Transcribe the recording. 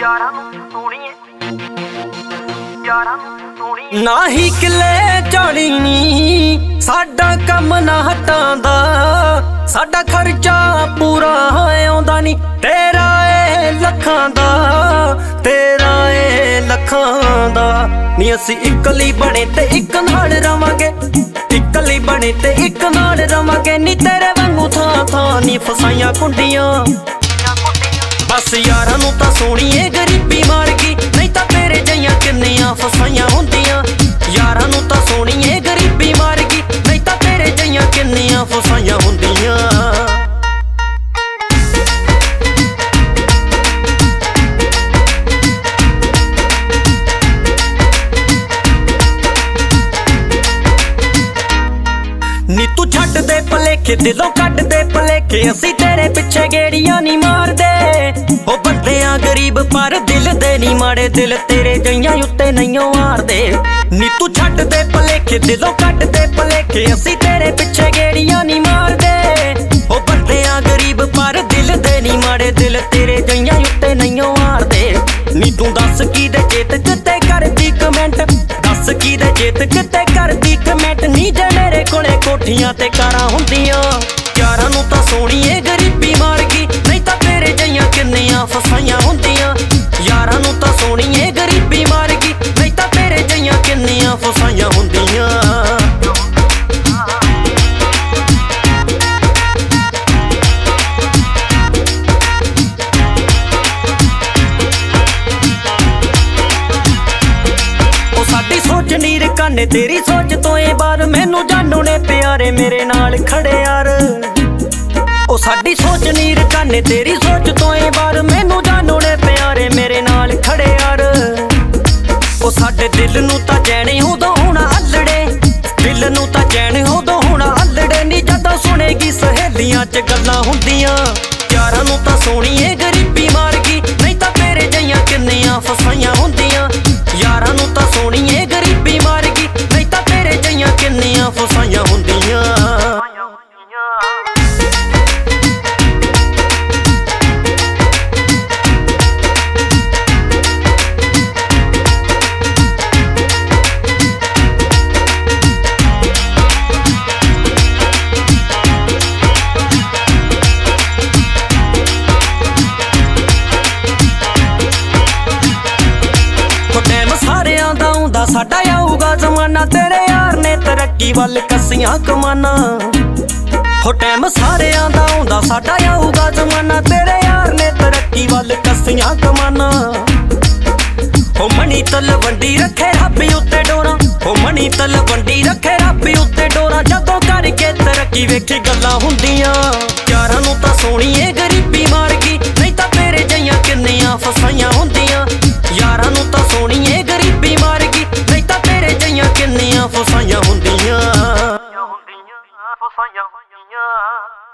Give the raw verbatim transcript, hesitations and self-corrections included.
ਯਾਰਾਂ ਨੂੰ ਸੋਹਣੀਏ ਯਾਰਾਂ ਨੂੰ ਸੋਹਣੀਏ ਨਾ ਹੀ ਕਿੱਲੇ ਝਾੜੀ ਨੀ ਸਾਡਾ ਕੰਮ ਨਾ ਹਟਾਂ ਦਾ, ਸਾਡਾ ਖਰਚਾ ਪੂਰਾ ਆਉਂਦਾ ਨੀ। ਤੇਰਾ ਏ ਲੱਖਾਂ ਦਾ, ਤੇਰਾ ਏ ਲੱਖਾਂ ਦਾ ਨੀ। ਅਸੀਂ ਇਕੱਲੀ ਬਣੇ ਤੇ ਇੱਕ ਨਾਲ ਰਵਾਂਗੇ, ਇਕੱਲੀ ਬਣੇ ਤੇ ਇੱਕ ਨਾਲ ਰਵਾਂਗੇ ਨੀ। ਤੇਰੇ ਵਾਂਗੂ ਥਾਂ ਥਾਂ ਨੀ ਫਸਾਈਆਂ ਕੁੰਡੀਆਂ, ਬਸ ਯਾਰਾਂ ਨੂੰ ਤਾਂ ਸੋਹਣੀਏ ਗਰੀਬੀ ਮਾਰ ਗਈ, ਨਹੀਂ ਤਾਂ ਤੇਰੇ ਜਿਹੀਆਂ ਕਿੰਨੀਆਂ ਫਸਾਈਆਂ ਹੁੰਦੀਆਂ। ਯਾਰਾਂ ਨੂੰ ਤਾਂ ਸੋਹਣੀਏ ਗਰੀਬੀ ਮਾਰ ਗਈ, ਨਹੀਂ ਤਾਂ ਤੇਰੇ ਜਿਹੀਆਂ ਕਿੰਨੀਆਂ ਫਸਾਈਆਂ ਹੁੰਦੀਆਂ। ਨੀ ਤੂੰ ਛੱਡ ਦੇ ਭਲੇਖੇ, ਦਿਲੋਂ ਕੱਢ ਦੇ ਭਲੇਖੇ, ਅਸੀਂ ਤੇਰੇ ਪਿੱਛੇ ਗੇੜੀਆਂ ਨਹੀਂ ਮਾਰਦੇ। ਉਹ ਬੰਦੇ ਆ ਗਰੀਬ ਪਰ ਦਿਲ ਦੇ ਨਹੀਂ ਮਾੜੇ, ਦਿਲ ਤੇਰੇ ਜਈਆਂ ਉੱਤੇ ਨਹੀਂ ਮਾਰਦੇ। ਨੀ ਤੂੰ ਛੱਡ ਦੇ ਭਲੇਖੇ, ਦਿਲੋਂ ਕੱਢ ਦੇ ਭਲੇਖੇ, ਅਸੀਂ ਤੇਰੇ ਪਿੱਛੇ ਗੇੜੀਆਂ ਨਹੀਂ ਮਾਰਦੇ। ਉਹ ਬੰਦੇ ਆ ਗਰੀਬ ਪਰ ਦਿਲ ਦੇ ਨਹੀਂ ਮਾੜੇ, ਦਿਲ ਤੇਰੇ ਜਈਆਂ ਉੱਤੇ ਨਹੀਂ ਮਾਰਦੇ। ਨੀ ਤੂੰ ਦੱਸ ਕੀ ਦੇ ਚੇਤਕ ਤੇ ਕਰਦੀ ਕਮੈਂਟ, ਦੱਸ ਕੀ ਦੇ ਚੇਤਕ ਤੇ ਕਰਦੀ ਕਮੈਂਟ ਨੀ। ਜੇ ਮੇਰੇ ਕੋਲੇ ਕੋਠੀਆਂ ਤੇ ਕਾਰਾਂ ਹੁੰਦੀਆਂ, ਯਾਰਾਂ ਨੂੰ ਤਾਂ ਸੋਹਣੀਏ ਗਰੀਬੀ ਮਾਰ ਗਈ, ਨਹੀਂ ਤਾਂ ਤੇਰੇ ਜਿਹੀਆਂ ਕਿੰਨੀਆਂ ਫਸਾਈਆਂ ਹੁੰਦੀਆਂ। ਯਾਰਾਂ ਨੂੰ ਤਾਂ ਸੋਹਣੀਏ ਗਰੀਬੀ ਮਾਰ ਗਈ, ਨਹੀਂ ਤਾਂ ਤੇਰੇ ਜਿਹੀਆਂ ਕਿੰਨੀਆਂ ਫਸਾਈਆਂ ਹੁੰਦੀਆਂ। ਸੋਚ ਨੀਰ ਕਾਨੇ ਤੇਰੀ ਸੋਚ ਤੋਂ ਏ ਬਾਰ, ਮੈਨੂੰ ਜਾਨੂ ਨੇ ਪਿਆਰੇ ਮੇਰੇ ਨਾਲ ਖੜੇ ਯਾਰ। ਉਹ ਸਾਡੀ ਸੋਚ ਨੀਰ ਕਾਨੇ ਤੇਰੀ ਸੋਚ ਤੋਂ ਏ ਬਾਰ, ਮੈਨੂੰ ਜਾਨੂ ਨੇ ਪਿਆਰੇ ਮੇਰੇ ਨਾਲ ਖੜੇ ਯਾਰ। ਉਹ ਸਾਡੇ ਦਿਲ ਨੂੰ ਤਾਂ ਚੈਨ ਉਦੋਂ ਹੋਣਾ ਅੱਲੜੇ, ਦਿਲ ਨੂੰ ਤਾਂ ਚੈਨ ਉਦੋਂ ਹੋਣਾ ਅੱਲੜੇ ਨੀ। ਜਦੋਂ ਸੁਣੇਗੀ ਸਹੇਲੀਆਂ ਚ ਗੱਲਾਂ ਹੁੰਦੀਆਂ, ਯਾਰਾਂ ਨੂੰ ਤਾਂ ਸੋਹਣੀਏ ਗਰੀਬੀ ਮਾਰ ਗਈ, ਨਹੀਂ ਤਾਂ ਤੇਰੇ ਜਿਹੀਆਂ ਕਿੰਨੀਆਂ ਫਸਾਈਆਂ ਹੁੰਦੀਆਂ। ਯਾਰਾਂ ਨੂੰ ਤਾਂ ਸੋਹਣੀਏ ਗਰੀਬੀ ਮਾਰ ਗਈ, ਨਹੀਂ ਤਾਂ ਤੇਰੇ ਜਿਹੀਆਂ ਕਿੰਨੀਆਂ ਫਸਾਈਆਂ ਹੁੰਦੀਆਂ। ਸਾਰਿਆਂ ਦਾ ਆਉਂਦਾ ਸਾਡਾ ਆਊਗਾ ਜ਼ਮਾਨਾ, ਤੇਰੇ ਯਾਰ ਨੇ ਤਰੱਕੀ ਵੱਲ ਕੱਸੀਆਂ ਕਮਾਨਾਂ। ਹੋ ਟਾਈਮ ਸਾਰਿਆਂ ਦਾ ਆਉਂਦਾ ਸਾਡਾ ਆਊਗਾ ਜ਼ਮਾਨਾ, ਤੇਰੇ ਯਾਰ ਨੇ ਤਰੱਕੀ ਵੱਲ ਕੱਸੀਆਂ ਕਮਾਨਾਂ। ਹੋ ਮਣੀ ਤਲਵੰਡੀ ਰੱਖੇ ਰੱਬ ਉੱਤੇ ਡੋਰਾਂ, ਹੋ ਮਣੀ ਤਲਵੰਡੀ ਰੱਖੇ ਰੱਬ ਉੱਤੇ ਡੋਰਾਂ। ਜਦੋਂ ਕਰਕੇ ਤਰੱਕੀ ਵੇਖੀ ਗੱਲਾਂ ਹੁੰਦੀਆਂ, ਯਾਰਾਂ ਨੂੰ ਤਾਂ ਸੋਹਣੀਏ ਗਰੀਬੀ ਮਾਰ ਗਈ, ਨਹੀਂ ਤਾਂ ਤੇਰੇ ਜਿਹੀਆਂ ਕਿੰਨੀਆਂ ਫਸਾਈਆਂ ਹੁੰਦੀਆਂ। ਯਾਰਾਂ ਨੂੰ ਤਾਂ ਸੋਹਣੀਏ ਗਰੀਬੀ ਮਾਰ ਗਈ, ਨਹੀਂ ਤਾਂ ਤੇਰੇ ਜਿਹੀਆਂ ਕਿੰਨੀਆਂ ਫਸਾਈਆਂ ਹੁੰਦੀਆਂ। ਫਸਾਈਆਂ ਹੁੰਦੀਆਂ।